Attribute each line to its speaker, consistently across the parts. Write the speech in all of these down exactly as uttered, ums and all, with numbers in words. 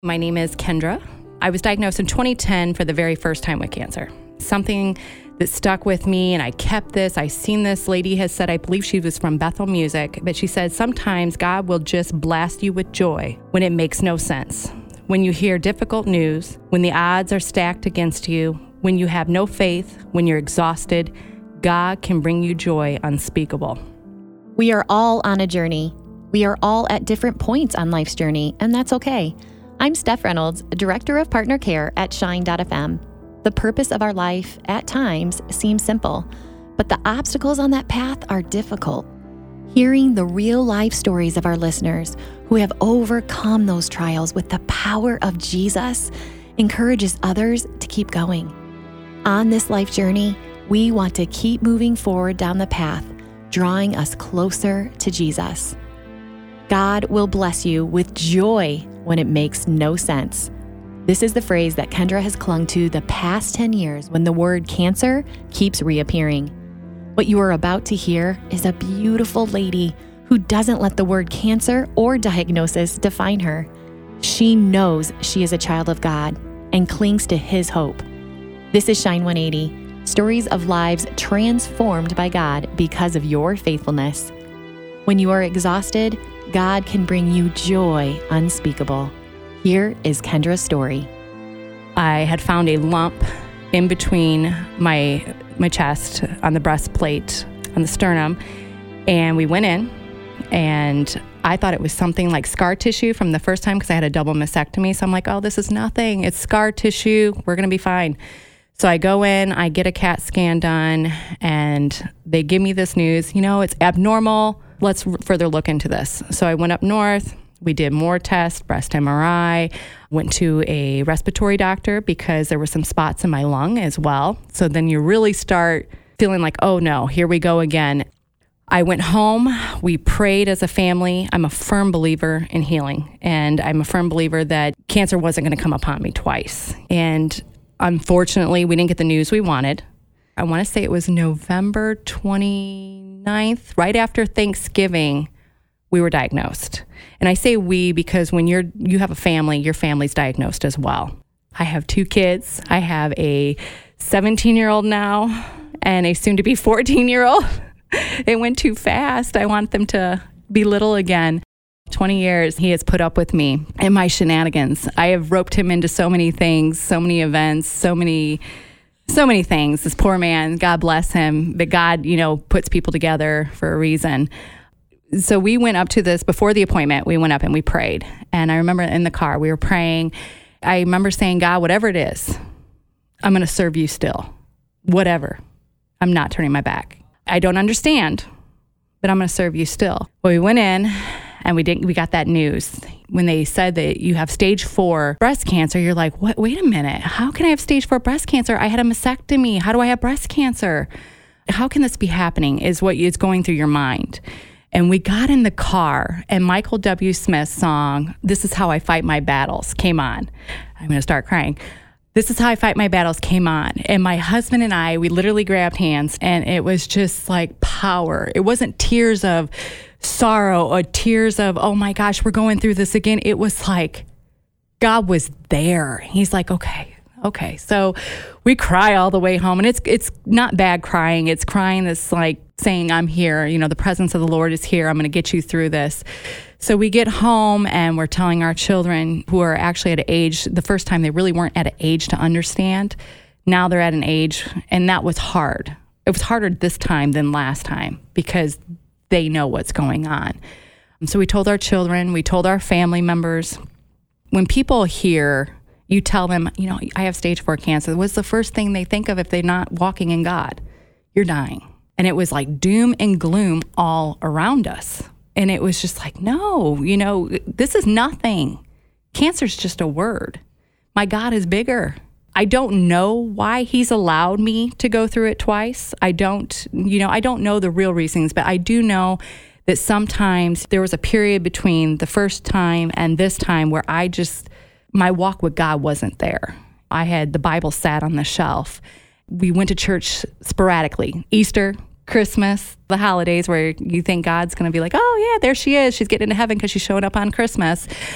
Speaker 1: My name is Kendra. I was diagnosed in twenty ten for the very first time with cancer. Something that stuck with me, and I kept this. I seen this lady has said, I believe she was from Bethel Music, but she said, sometimes God will just blast you with joy when it makes no sense. When you hear difficult news, when the odds are stacked against you, when you have no faith, when you're exhausted, God can bring you joy unspeakable.
Speaker 2: We are all on a journey. We are all at different points on life's journey, and that's okay. I'm Steph Reynolds, Director of Partner Care at Shine dot f m. The purpose of our life, at times, seems simple, but the obstacles on that path are difficult. Hearing the real life stories of our listeners who have overcome those trials with the power of Jesus encourages others to keep going. On this life journey, we want to keep moving forward down the path, drawing us closer to Jesus. God will bless you with joy when it makes no sense. This is the phrase that Kendra has clung to the past ten years when the word cancer keeps reappearing. What you are about to hear is a beautiful lady who doesn't let the word cancer or diagnosis define her. She knows she is a child of God and clings to His hope. This is Shine one eighty, stories of lives transformed by God because of your faithfulness. When you are exhausted, God can bring you joy unspeakable. Here is Kendra's story.
Speaker 1: I had found a lump in between my my chest, on the breastplate, on the sternum, and we went in, and I thought it was something like scar tissue from the first time because I had a double mastectomy. So I'm like, oh, this is nothing. It's scar tissue. We're going to be fine. So I go in, I get a CAT scan done, and they give me this news, you know, it's abnormal. Let's further look into this. So I went up north. We did more tests, breast M R I, went to a respiratory doctor because there were some spots in my lung as well. So then you really start feeling like, oh no, here we go again. I went home. We prayed as a family. I'm a firm believer in healing, and I'm a firm believer that cancer wasn't going to come upon me twice. And unfortunately, we didn't get the news we wanted. I want to say it was November twenty-ninth, right after Thanksgiving, we were diagnosed. And I say we because when you're you have a family, your family's diagnosed as well. I have two kids. I have a seventeen-year-old now and a soon-to-be fourteen-year-old. It went too fast. I want them to be little again. twenty years he has put up with me and my shenanigans. I have roped him into so many things, so many events, so many so many things. This poor man, God bless him, but God, you know, puts people together for a reason. So we went up to this before the appointment. We went up and we prayed. And I remember in the car, we were praying. I remember saying, God, whatever it is, I'm going to serve you still. Whatever. I'm not turning my back. I don't understand, but I'm going to serve you still. Well, we went in and we didn't, we got that news. When they said that you have stage four breast cancer, you're like, what? Wait a minute. How can I have stage four breast cancer? I had a mastectomy. How do I have breast cancer? How can this be happening is what is going through your mind. And we got in the car and Michael W. Smith's song, This Is How I Fight My Battles, came on. I'm going to start crying. This Is How I Fight My Battles came on. And my husband and I, we literally grabbed hands, and it was just like power. It wasn't tears of sorrow or tears of, oh my gosh, we're going through this again. It was like God was there. He's like, okay, okay. So we cry all the way home, and it's it's not bad crying. It's crying that's like saying, I'm here. You know, the presence of the Lord is here. I'm going to get you through this. So we get home and we're telling our children, who are actually at an age, the first time they really weren't at an age to understand. Now they're at an age, and that was hard. It was harder this time than last time because they know what's going on. So we told our children, we told our family members. When people hear, you tell them, you know, I have stage four cancer, what's the first thing they think of if they're not walking in God? You're dying. And it was like doom and gloom all around us. And it was just like, no, you know, this is nothing. Cancer's just a word. My God is bigger. I don't know why He's allowed me to go through it twice. I don't, you know, I don't know the real reasons, but I do know that sometimes there was a period between the first time and this time where I just, my walk with God wasn't there. I had the Bible sat on the shelf. We went to church sporadically. Easter, Christmas, the holidays where you think God's going to be like, oh yeah, there she is. She's getting into heaven because she's showing up on Christmas.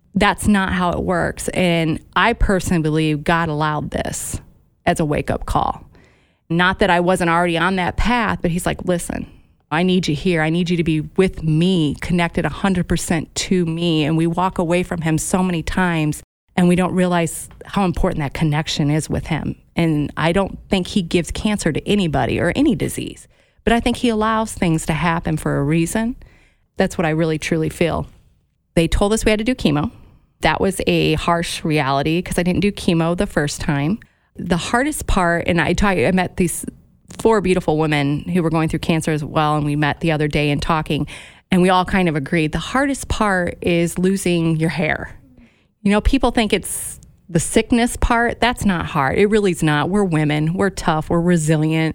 Speaker 1: that's not how it works. And I personally believe God allowed this as a wake-up call. Not that I wasn't already on that path, but he's like, listen, I need you here. I need you to be with me, connected one hundred percent to me. And we walk away from him so many times, and we don't realize how important that connection is with him. And I don't think he gives cancer to anybody or any disease, but I think he allows things to happen for a reason. That's what I really, truly feel. They told us we had to do chemo. That was a harsh reality because I didn't do chemo the first time. The hardest part, and I, talk, I met these four beautiful women who were going through cancer as well, and we met the other day and talking, and we all kind of agreed. The hardest part is losing your hair. You know, people think it's the sickness part. That's not hard. It really is not. We're women. We're tough. We're resilient.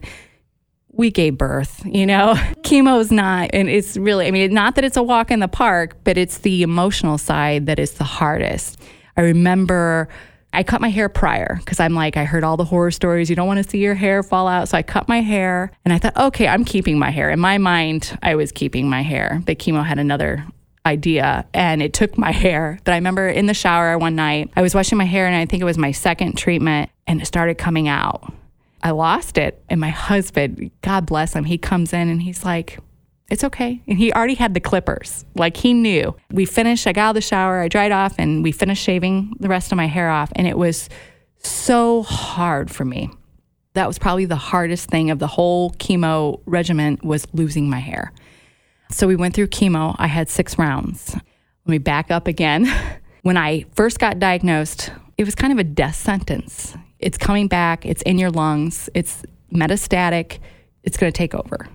Speaker 1: We gave birth, you know. Chemo is not, and it's really, I mean, not that it's a walk in the park, but it's the emotional side that is the hardest. I remember I cut my hair prior because I'm like, I heard all the horror stories. You don't want to see your hair fall out. So I cut my hair and I thought, okay, I'm keeping my hair. In my mind, I was keeping my hair, but chemo had another idea and it took my hair. But I remember in the shower one night, I was washing my hair and I think it was my second treatment and it started coming out. I lost it. And my husband, God bless him, he comes in and he's like, it's okay. And he already had the clippers. Like he knew. We finished, I got out of the shower, I dried off, and we finished shaving the rest of my hair off. And it was so hard for me. That was probably the hardest thing of the whole chemo regimen was losing my hair. So we went through chemo. I had six rounds. Let me back up again. When I first got diagnosed, it was kind of a death sentence. It's coming back. It's in your lungs. It's metastatic. It's going to take over.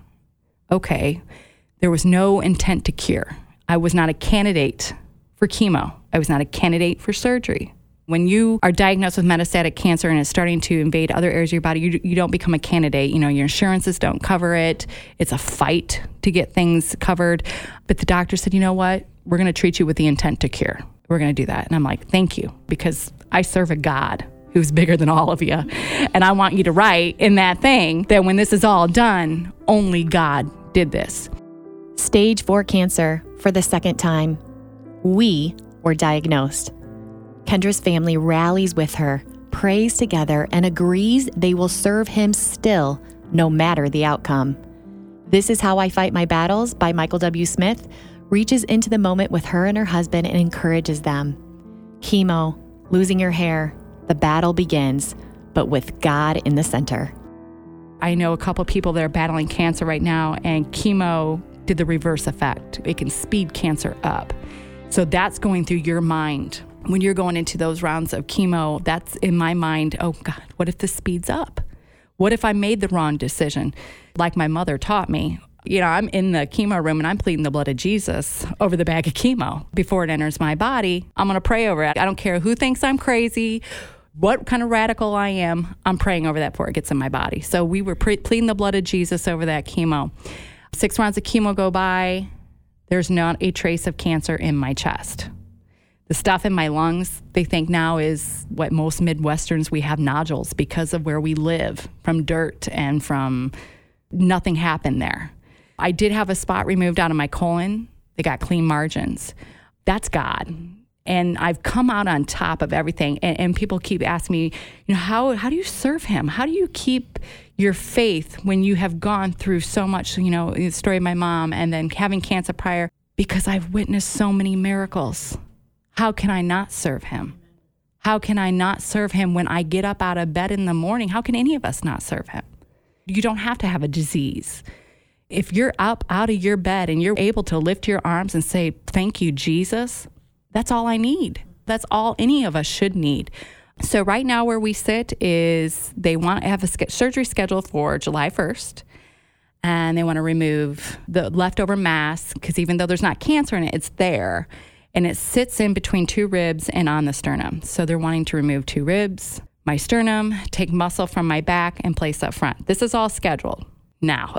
Speaker 1: Okay. There was no intent to cure. I was not a candidate for chemo. I was not a candidate for surgery. When you are diagnosed with metastatic cancer and it's starting to invade other areas of your body, you, you don't become a candidate. You know, your insurances don't cover it. It's a fight to get things covered. But the doctor said, you know what? We're going to treat you with the intent to cure. We're going to do that. And I'm like, thank you, because I serve a God who's bigger than all of you. And I want you to write in that thing that when this is all done, only God did this.
Speaker 2: Stage four cancer for the second time. We were diagnosed. Kendra's family rallies with her, prays together, and agrees they will serve him still, no matter the outcome. This Is How I Fight My Battles by Michael W. Smith reaches into the moment with her and her husband and encourages them. Chemo, losing your hair, the battle begins, but with God in the center.
Speaker 1: I know a couple people that are battling cancer right now, and chemo did the reverse effect. It can speed cancer up. So that's going through your mind. When you're going into those rounds of chemo, that's in my mind, oh God, what if this speeds up? What if I made the wrong decision? Like my mother taught me, you know, I'm in the chemo room and I'm pleading the blood of Jesus over the bag of chemo. Before it enters my body, I'm going to pray over it. I don't care who thinks I'm crazy, what kind of radical I am, I'm praying over that before it gets in my body. So we were pre- pleading the blood of Jesus over that chemo. Six rounds of chemo go by. There's not a trace of cancer in my chest. The stuff in my lungs, they think now is what most Midwesterns, we have nodules because of where we live, from dirt and from nothing happened there. I did have a spot removed out of my colon. They got clean margins. That's God. And I've come out on top of everything. And, and people keep asking me, you know, how, how do you serve him? How do you keep your faith when you have gone through so much, you know, the story of my mom and then having cancer prior? Because I've witnessed so many miracles. How can I not serve him? How can I not serve him when I get up out of bed in the morning? How can any of us not serve him? You don't have to have a disease. If you're up out of your bed and you're able to lift your arms and say, thank you, Jesus, that's all I need. That's all any of us should need. So right now where we sit is they want to have a surgery scheduled for July first. And they want to remove the leftover mass because even though there's not cancer in it, it's there. And it sits in between two ribs and on the sternum. So they're wanting to remove two ribs, my sternum, take muscle from my back and place up front. This is all scheduled. Now,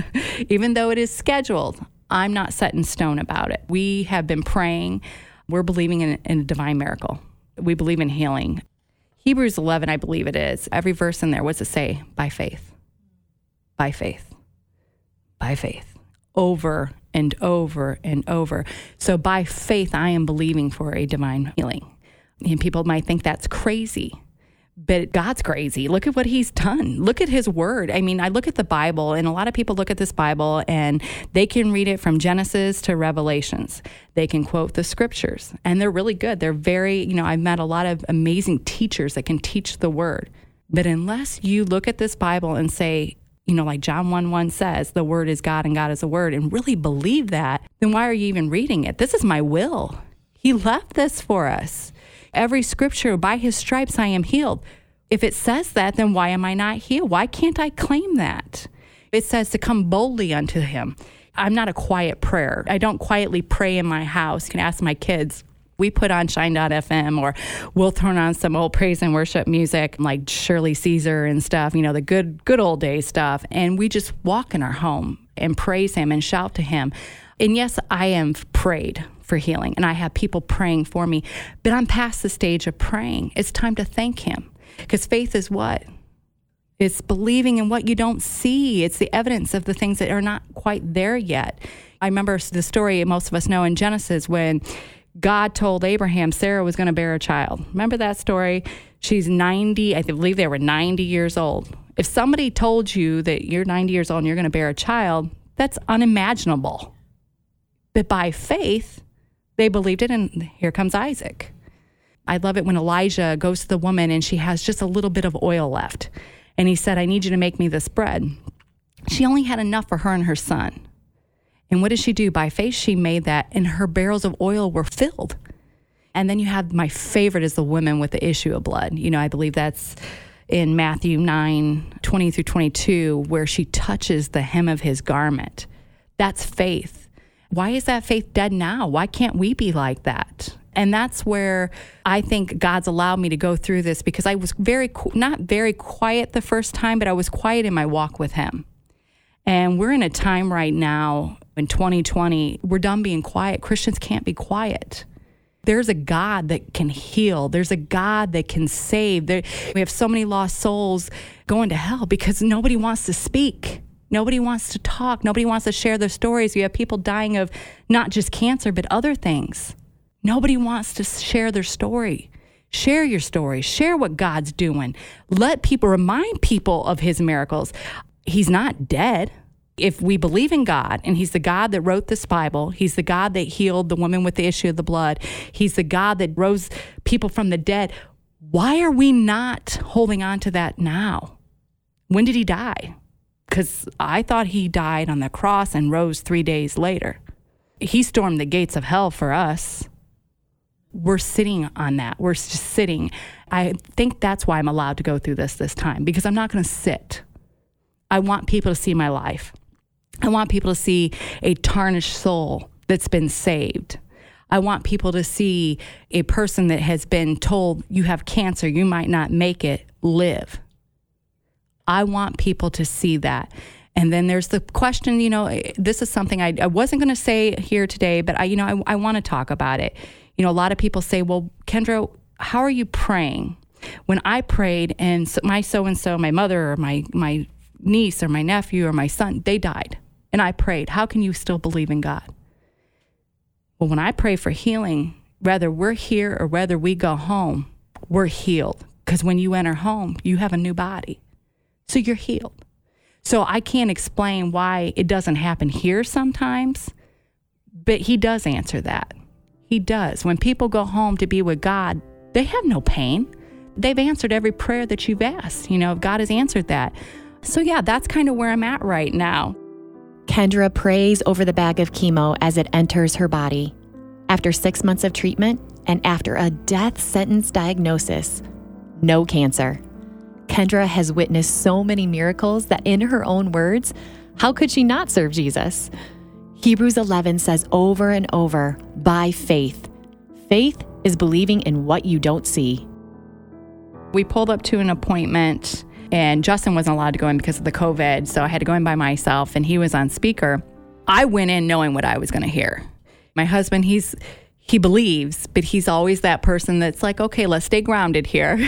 Speaker 1: even though it is scheduled, I'm not set in stone about it. We have been praying. We're believing in, in a divine miracle. We believe in healing. Hebrews eleven, I believe it is. Every verse in there, what's it say? By faith. By faith. By faith. Over and over and over. So by faith, I am believing for a divine healing. And people might think that's crazy, but God's crazy. Look at what he's done. Look at his word. I mean, I look at the Bible, and a lot of people look at this Bible and they can read it from Genesis to Revelations. They can quote the scriptures, and they're really good. They're very, you know, I've met a lot of amazing teachers that can teach the word. But unless you look at this Bible and say, you know, like John one one says, the word is God and God is the word, and really believe that, then why are you even reading it? This is my will. He left this for us. Every scripture, by his stripes I am healed. If it says that, then why am I not healed? Why can't I claim that? It says to come boldly unto him. I'm not a quiet prayer. I don't quietly pray in my house. You can ask my kids. We put on Shine dot F M, or we'll turn on some old praise and worship music like Shirley Caesar and stuff, you know, the good, good old day stuff. And we just walk in our home and praise him and shout to him. And yes, I am prayed for healing, and I have people praying for me, but I'm past the stage of praying. It's time to thank him, because faith is what? It's believing in what you don't see. It's the evidence of the things that are not quite there yet. I remember the story most of us know in Genesis when God told Abraham Sarah was going to bear a child. Remember that story? She's ninety, I believe they were ninety years old. If somebody told you that you're ninety years old and you're going to bear a child, that's unimaginable. But by faith, they believed it, and here comes Isaac. I love it when Elijah goes to the woman and she has just a little bit of oil left. And he said, I need you to make me this bread. She only had enough for her and her son. And what did she do? By faith, she made that, and her barrels of oil were filled. And then you have my favorite is the woman with the issue of blood. You know, I believe that's in Matthew nine, twenty through twenty-two, where she touches the hem of his garment. That's faith. Why is that faith dead now? Why can't we be like that? And that's where I think God's allowed me to go through this, because I was very, not very quiet the first time, but I was quiet in my walk with him. And we're in a time right now in twenty twenty, we're done being quiet. Christians can't be quiet. There's a God that can heal. There's a God that can save. There, we have so many lost souls going to hell because nobody wants to speak. Nobody wants to talk. Nobody wants to share their stories. You have people dying of not just cancer, but other things. Nobody wants to share their story. Share your story. Share what God's doing. Let people, remind people of his miracles. He's not dead. If we believe in God, and he's the God that wrote this Bible, he's the God that healed the woman with the issue of the blood, he's the God that rose people from the dead, why are we not holding on to that now? When did he die? Because I thought he died on the cross and rose three days later. He stormed the gates of hell for us. We're sitting on that. We're just sitting. I think that's why I'm allowed to go through this this time, because I'm not going to sit. I want people to see my life. I want people to see a tarnished soul that's been saved. I want people to see a person that has been told, you have cancer, you might not make it, live. I want people to see that. And then there's the question, you know, this is something I, I wasn't going to say here today, but I, you know, I, I want to talk about it. You know, a lot of people say, well, Kendra, how are you praying? When I prayed and so, my so-and-so, my mother or my, my niece or my nephew or my son, they died. And I prayed, how can you still believe in God? Well, when I pray for healing, whether we're here or whether we go home, we're healed. Because when you enter home, you have a new body. So you're healed. So I can't explain why it doesn't happen here sometimes, but he does answer that. He does. When people go home to be with God, they have no pain. They've answered every prayer that you've asked. You know, God has answered that. So yeah, that's kind of where I'm at right now.
Speaker 2: Kendra prays over the bag of chemo as it enters her body. After six months of treatment and after a death sentence diagnosis, no cancer. Kendra has witnessed so many miracles that in her own words, how could she not serve Jesus? Hebrews eleven says over and over, by faith. Faith is believing in what you don't see.
Speaker 1: We pulled up to an appointment, and Justin wasn't allowed to go in because of the COVID, so I had to go in by myself, and he was on speaker. I went in knowing what I was going to hear. My husband, he's he believes, but he's always that person that's like, okay, let's stay grounded here.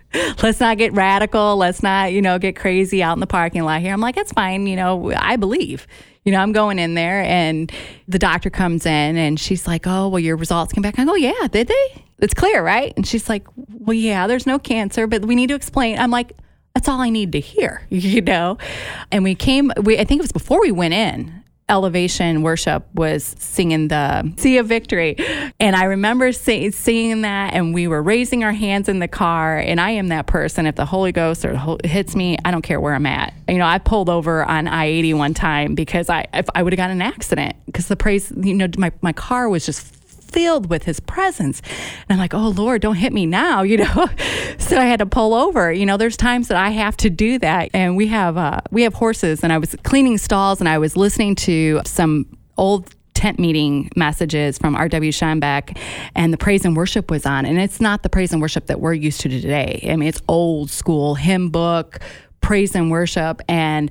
Speaker 1: let's not get radical. Let's not, you know, get crazy out in the parking lot here. I'm like, that's fine. You know, I believe. You know, I'm going in there and the doctor comes in and she's like, oh, well, your results came back. I go, yeah, did they? It's clear, right? And she's like, well, yeah, there's no cancer, but we need to explain. I'm like, that's all I need to hear, you know? And we came, we I think it was before we went in, Elevation Worship was singing the Sea of Victory. And I remember sing, singing that, and we were raising our hands in the car. And I am that person. If the Holy Ghost or hits me, I don't care where I'm at. You know, I pulled over on I eighty one time because I if I would have got in an accident because the praise, you know, my, my car was just filled with his presence. And I'm like, oh Lord, don't hit me now, you know? So I had to pull over. You know, there's times that I have to do that. And we have, uh, we have horses, and I was cleaning stalls and I was listening to some old tent meeting messages from R W Scheinbeck, and the praise and worship was on. And it's not the praise and worship that we're used to today. I mean, it's old school hymn book, praise and worship. And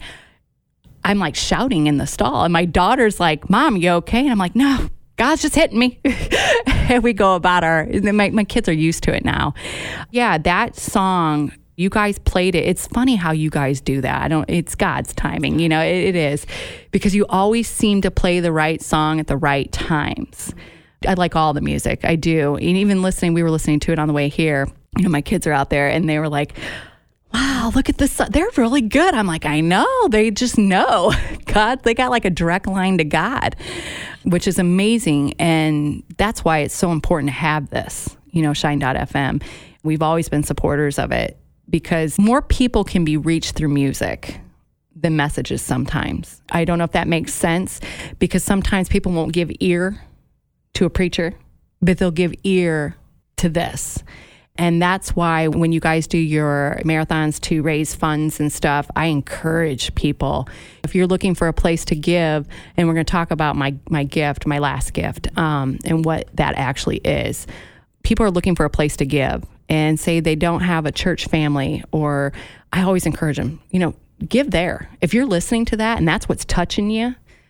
Speaker 1: I'm like shouting in the stall. And my daughter's like, Mom, you okay? And I'm like, no, God's just hitting me. And we go about our, my, my kids are used to it now. Yeah, that song, you guys played it. It's funny how you guys do that. I don't, it's God's timing, you know, it, it is. Because you always seem to play the right song at the right times. I like all the music, I do. And even listening, we were listening to it on the way here. You know, my kids are out there and they were like, wow, look at this. They're really good. I'm like, I know. They just know. God, they got like a direct line to God, which is amazing. And that's why it's so important to have this, you know, Shine dot F M. We've always been supporters of it because more people can be reached through music than messages sometimes. I don't know if that makes sense because sometimes people won't give ear to a preacher, but they'll give ear to this. And that's why when you guys do your marathons to raise funds and stuff, I encourage people. If you're looking for a place to give, and we're going to talk about my, my gift, my last gift, um, and what that actually is. People are looking for a place to give and say they don't have a church family, or I always encourage them, you know, give there. If you're listening to that and that's what's touching you,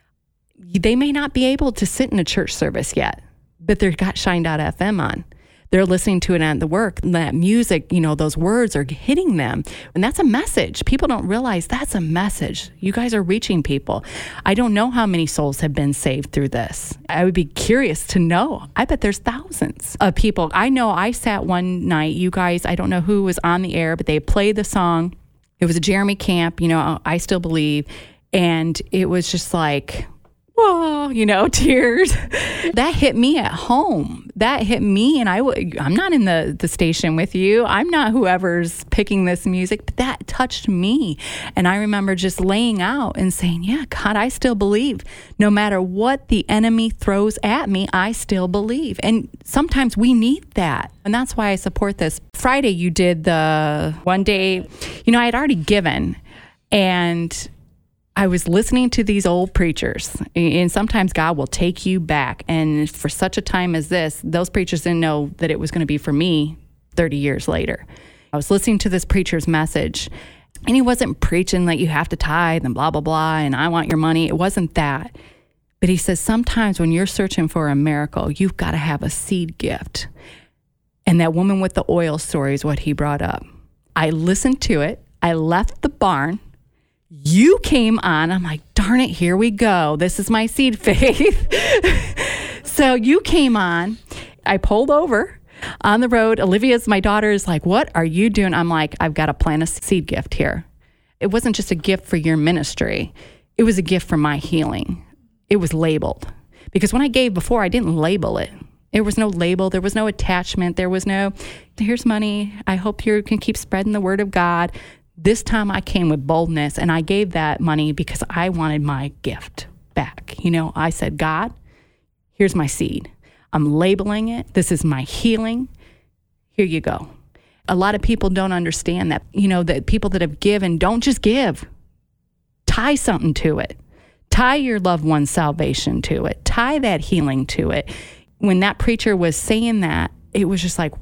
Speaker 1: they may not be able to sit in a church service yet, but they've got Shine dot F M on. They're listening to it at the work. That music, you know, those words are hitting them. And that's a message. People don't realize that's a message. You guys are reaching people. I don't know how many souls have been saved through this. I would be curious to know. I bet there's thousands of people. I know I sat one night, you guys, I don't know who was on the air, but they played the song. It was a Jeremy Camp, you know, I Still Believe. And it was just like, whoa, you know, tears. That hit me at home. That hit me, and I w- I'm not in the, the station with you. I'm not whoever's picking this music, but that touched me. And I remember just laying out and saying, yeah, God, I still believe. No matter what the enemy throws at me, I still believe. And sometimes we need that. And that's why I support this. Friday, you did the one day, you know, I had already given, and I was listening to these old preachers, and sometimes God will take you back. And for such a time as this, those preachers didn't know that it was going to be for me thirty years later. I was listening to this preacher's message, and he wasn't preaching that you have to tithe and blah, blah, blah, and I want your money. It wasn't that. But he says sometimes when you're searching for a miracle, you've got to have a seed gift. And that woman with the oil story is what he brought up. I listened to it. I left the barn. You came on. I'm like, darn it, here we go. This is my seed faith. So you came on. I pulled over on the road. Olivia's, my daughter, is like, what are you doing? I'm like, I've got to plant a seed gift here. It wasn't just a gift for your ministry. It was a gift for my healing. It was labeled. Because when I gave before, I didn't label it. There was no label. There was no attachment. There was no, here's money. I hope you can keep spreading the word of God. This time I came with boldness, and I gave that money because I wanted my gift back. You know, I said, God, here's my seed. I'm labeling it. This is my healing. Here you go. A lot of people don't understand that, you know, that people that have given, don't just give. Tie something to it. Tie your loved one's salvation to it. Tie that healing to it. When that preacher was saying that, it was just like,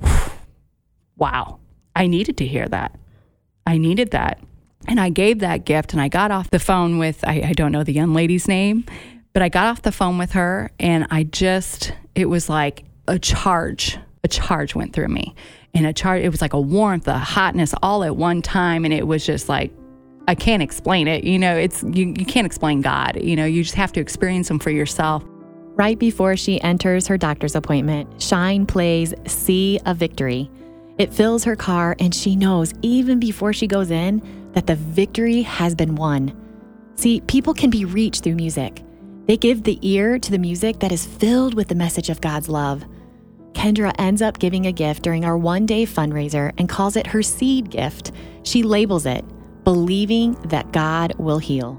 Speaker 1: wow, I needed to hear that. I needed that. And I gave that gift, and I got off the phone with, I, I don't know the young lady's name, but I got off the phone with her, and I just, it was like a charge a charge went through me. And a charge, it was like a warmth, a hotness all at one time. And it was just like, I can't explain it. You know, it's you, you can't explain God. You know, you just have to experience him for yourself.
Speaker 2: Right before she enters her doctor's appointment, Shine plays Sea of Victory. It fills her car, and she knows even before she goes in that the victory has been won. See, people can be reached through music. They give the ear to the music that is filled with the message of God's love. Kendra ends up giving a gift during our one-day fundraiser and calls it her seed gift. She labels it, believing that God will heal.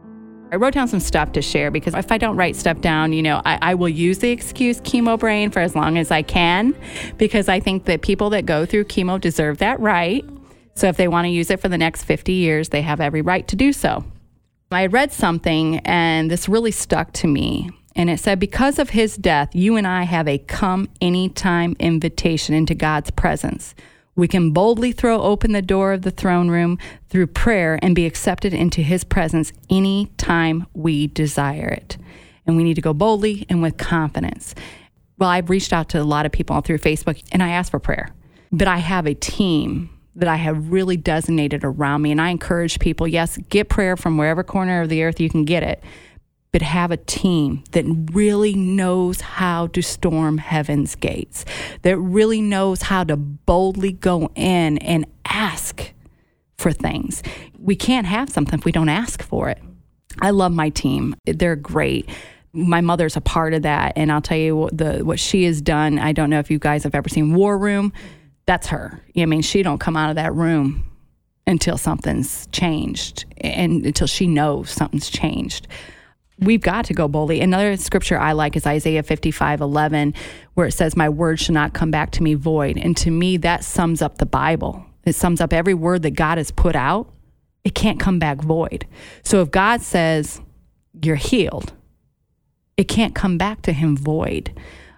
Speaker 1: I wrote down some stuff to share because if I don't write stuff down, you know, I, I will use the excuse chemo brain for as long as I can, because I think that people that go through chemo deserve that right. So if they want to use it for the next fifty years, they have every right to do so. I had read something and this really stuck to me. And it said, because of his death, you and I have a come anytime invitation into God's presence. We can boldly throw open the door of the throne room through prayer and be accepted into his presence anytime we desire it. And we need to go boldly and with confidence. Well, I've reached out to a lot of people through Facebook and I asked for prayer, but I have a team that I have really designated around me. And I encourage people, yes, get prayer from wherever corner of the earth you can get it, but have a team that really knows how to storm heaven's gates, that really knows how to boldly go in and ask for things. We can't have something if we don't ask for it. I love my team. They're great. My mother's a part of that. And I'll tell you what, the, what she has done. I don't know if you guys have ever seen War Room. That's her. I mean, she don't come out of that room until something's changed and until she knows something's changed. We've got to go boldly. Another scripture I like is Isaiah fifty-five eleven, where it says, my word shall not come back to me void. And to me, that sums up the Bible. It sums up every word that God has put out. It can't come back void. So if God says you're healed, it can't come back to him void.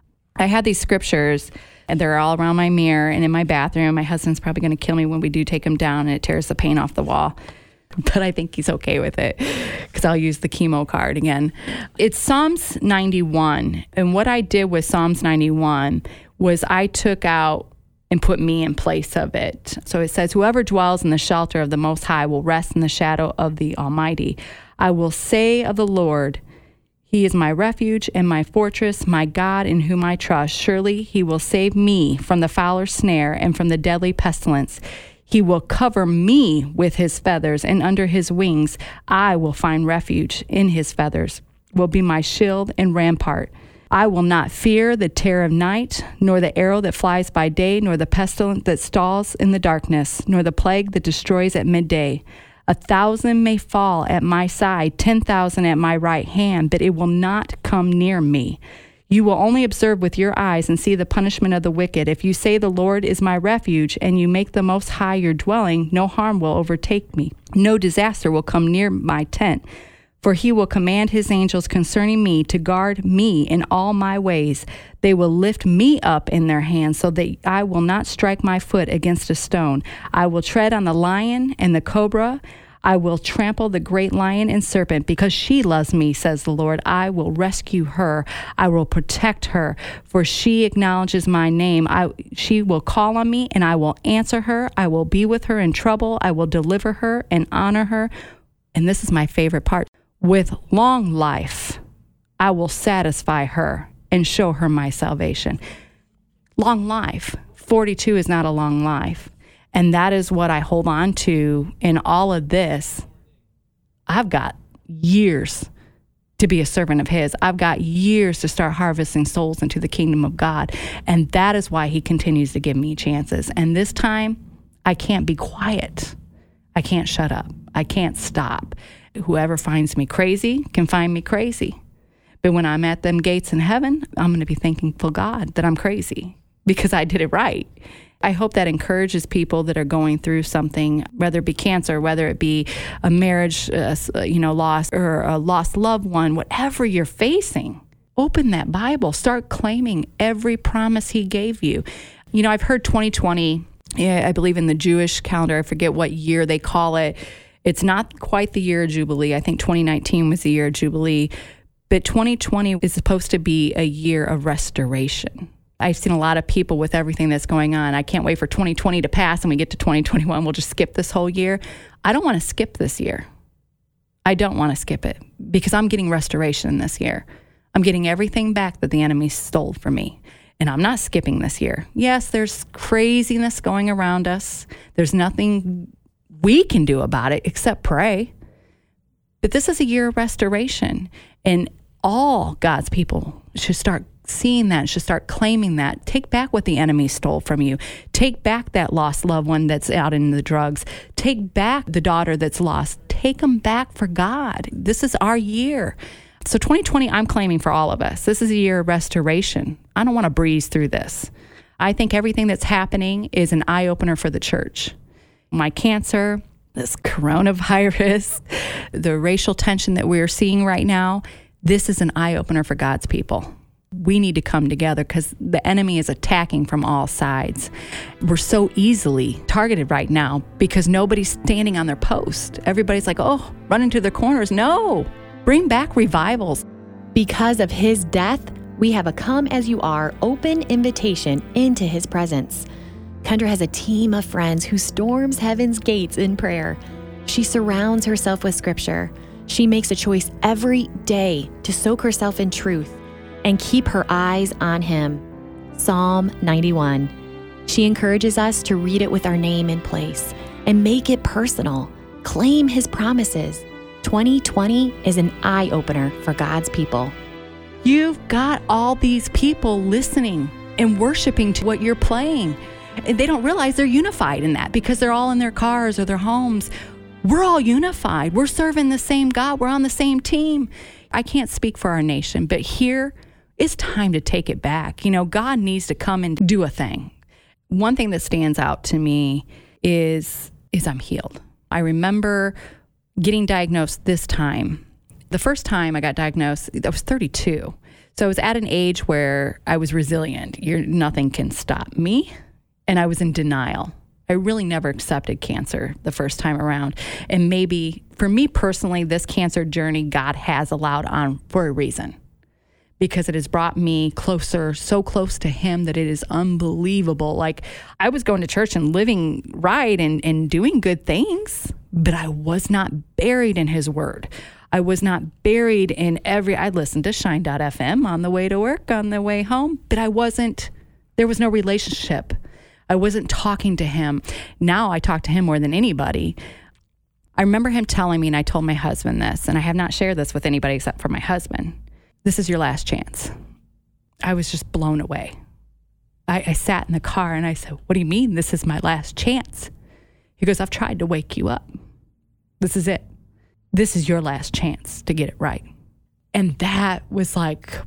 Speaker 1: I had these scriptures and they're all around my mirror and in my bathroom. My husband's probably going to kill me when we do take them down and it tears the paint off the wall. But I think he's okay with it because I'll use the chemo card again. It's Psalms ninety-one. And what I did with Psalms ninety-one was I took out and put me in place of it. So it says, whoever dwells in the shelter of the Most High will rest in the shadow of the Almighty. I will say of the Lord, he is my refuge and my fortress, my God in whom I trust. Surely he will save me from the fowler's snare and from the deadly pestilence. He will cover me with his feathers, and under his wings I will find refuge. In his feathers will be my shield and rampart. I will not fear the terror of night, nor the arrow that flies by day, nor the pestilence that stalls in the darkness, nor the plague that destroys at midday. A thousand may fall at my side, ten thousand at my right hand, but it will not come near me. You will only observe with your eyes and see the punishment of the wicked. If you say the Lord is my refuge and you make the Most High your dwelling, no harm will overtake me. No disaster will come near my tent. For he will command his angels concerning me to guard me in all my ways. They will lift me up in their hands so that I will not strike my foot against a stone. I will tread on the lion and the cobra. I will trample the great lion and serpent because she loves me, says the Lord. I will rescue her. I will protect her, for she acknowledges my name. I, she will call on me and I will answer her. I will be with her in trouble. I will deliver her and honor her. And this is my favorite part. With long life, I will satisfy her and show her my salvation. Long life. forty-two is not a long life. And that is what I hold on to in all of this. I've got years to be a servant of his. I've got years to start harvesting souls into the kingdom of God. And that is why he continues to give me chances. And this time, I can't be quiet. I can't shut up. I can't stop. Whoever finds me crazy can find me crazy. But when I'm at them gates in heaven, I'm going to be thankful God that I'm crazy because I did it right. I hope that encourages people that are going through something, whether it be cancer, whether it be a marriage, uh, you know, loss or a lost loved one, whatever you're facing. Open that Bible. Start claiming every promise he gave you. You know, I've heard twenty twenty, I believe in the Jewish calendar, I forget what year they call it. It's not quite the year of Jubilee. I think twenty nineteen was the year of Jubilee. But twenty twenty is supposed to be a year of restoration. I've seen a lot of people with everything that's going on. I can't wait for twenty twenty to pass and we get to twenty twenty-one. We'll just skip this whole year. I don't want to skip this year. I don't want to skip it because I'm getting restoration this year. I'm getting everything back that the enemy stole from me. And I'm not skipping this year. Yes, there's craziness going around us. There's nothing we can do about it except pray. But this is a year of restoration. And all God's people should start seeing that, should start claiming that. Take back what the enemy stole from you. Take back that lost loved one that's out in the drugs. Take back the daughter that's lost. Take them back for God. This is our year. So twenty twenty, I'm claiming for all of us. This is a year of restoration. I don't want to breeze through this. I think everything that's happening is an eye-opener for the church. My cancer, this coronavirus, the racial tension that we're seeing right now, this is an eye-opener for God's people. We need to come together because the enemy is attacking from all sides. We're so easily targeted right now because nobody's standing on their post. Everybody's like, oh, running to their corners. No, bring back revivals.
Speaker 2: Because of his death, we have a come as you are open invitation into his presence. Kendra has a team of friends who storms heaven's gates in prayer. She surrounds herself with scripture. She makes a choice every day to soak herself in truth and keep her eyes on him. Psalm ninety-one. She encourages us to read it with our name in place and make it personal. Claim his promises. twenty twenty is an eye-opener for God's people.
Speaker 1: You've got all these people listening and worshiping to what you're playing. And they don't realize they're unified in that because they're all in their cars or their homes. We're all unified. We're serving the same God. We're on the same team. I can't speak for our nation, but here it's time to take it back. You know, God needs to come and do a thing. One thing that stands out to me is, is I'm healed. I remember getting diagnosed this time. The first time I got diagnosed, I was thirty-two. So I was at an age where I was resilient. You're, nothing can stop me. And I was in denial. I really never accepted cancer the first time around. And maybe for me personally, this cancer journey God has allowed on for a reason. Because it has brought me closer, so close to him that it is unbelievable. Like I was going to church and living right and, and doing good things, but I was not buried in his word. I was not buried in every, I listened to Shine dot F M on the way to work, on the way home, but I wasn't, there was no relationship. I wasn't talking to him. Now I talk to him more than anybody. I remember him telling me, and I told my husband this, and I have not shared this with anybody except for my husband. This is your last chance. I was just blown away. I, I sat in the car and I said, what do you mean this is my last chance? He goes, I've tried to wake you up. This is it. This is your last chance to get it right. And that was like,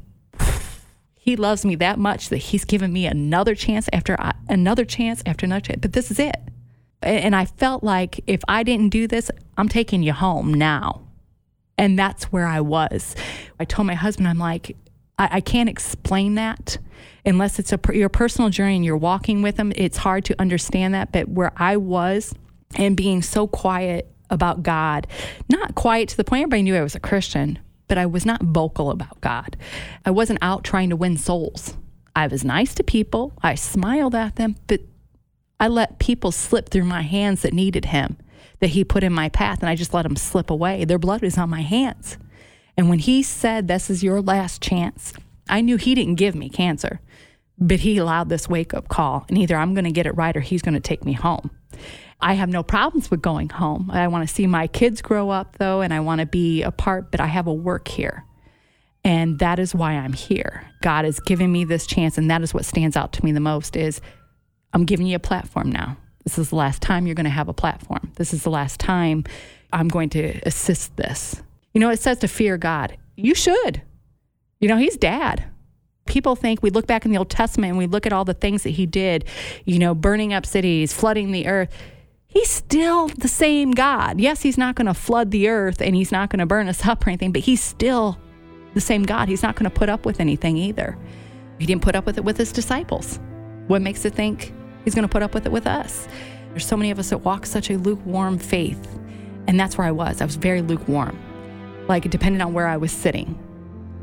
Speaker 1: he loves me that much that he's given me another chance after I, another chance after another chance. But this is it. And I felt like if I didn't do this, I'm taking you home now. And that's where I was. I told my husband, I'm like, I, I can't explain that unless it's a, your personal journey and you're walking with him. It's hard to understand that. But where I was and being so quiet about God, not quiet to the point everybody knew I was a Christian, but I was not vocal about God. I wasn't out trying to win souls. I was nice to people. I smiled at them, but I let people slip through my hands that needed him, that he put in my path, and I just let them slip away. Their blood was on my hands. And when he said, this is your last chance, I knew he didn't give me cancer, but he allowed this wake-up call, and either I'm going to get it right or he's going to take me home. I have no problems with going home. I want to see my kids grow up, though, and I want to be a part, but I have a work here. And that is why I'm here. God has given me this chance, and that is what stands out to me the most is I'm giving you a platform now. This is the last time you're going to have a platform. This is the last time I'm going to assist this. You know, it says to fear God. You should. You know, he's dad. People think, we look back in the Old Testament and we look at all the things that he did, you know, burning up cities, flooding the earth. He's still the same God. Yes, he's not going to flood the earth and he's not going to burn us up or anything, but he's still the same God. He's not going to put up with anything either. He didn't put up with it with his disciples. What makes it think he's going to put up with it with us? There's so many of us that walk such a lukewarm faith. And that's where I was. I was very lukewarm. Like, it depended on where I was sitting.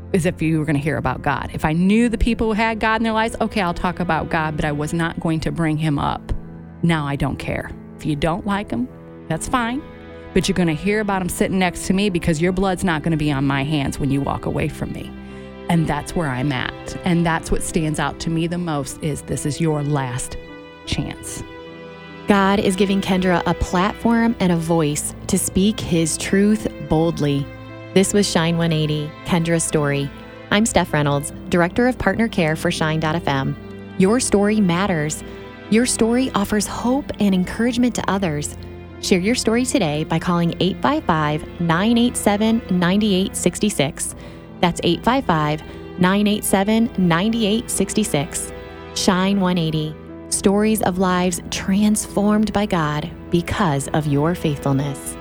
Speaker 1: as if you were going to hear about God. If I knew the people who had God in their lives, okay, I'll talk about God, but I was not going to bring him up. Now I don't care. If you don't like him, that's fine. But you're going to hear about him sitting next to me because your blood's not going to be on my hands when you walk away from me. And that's where I'm at. And that's what stands out to me the most is this is your last chance.
Speaker 2: God is giving Kendra a platform and a voice to speak his truth boldly. This was Shine one eighty, Kendra's story. I'm Steph Reynolds, Director of Partner Care for Shine dot f m. Your story matters. Your story offers hope and encouragement to others. Share your story today by calling eight five five, nine eight seven, nine eight six six. That's eight five five, nine eight seven, nine eight six six. Shine one eighty. Stories of lives transformed by God because of your faithfulness.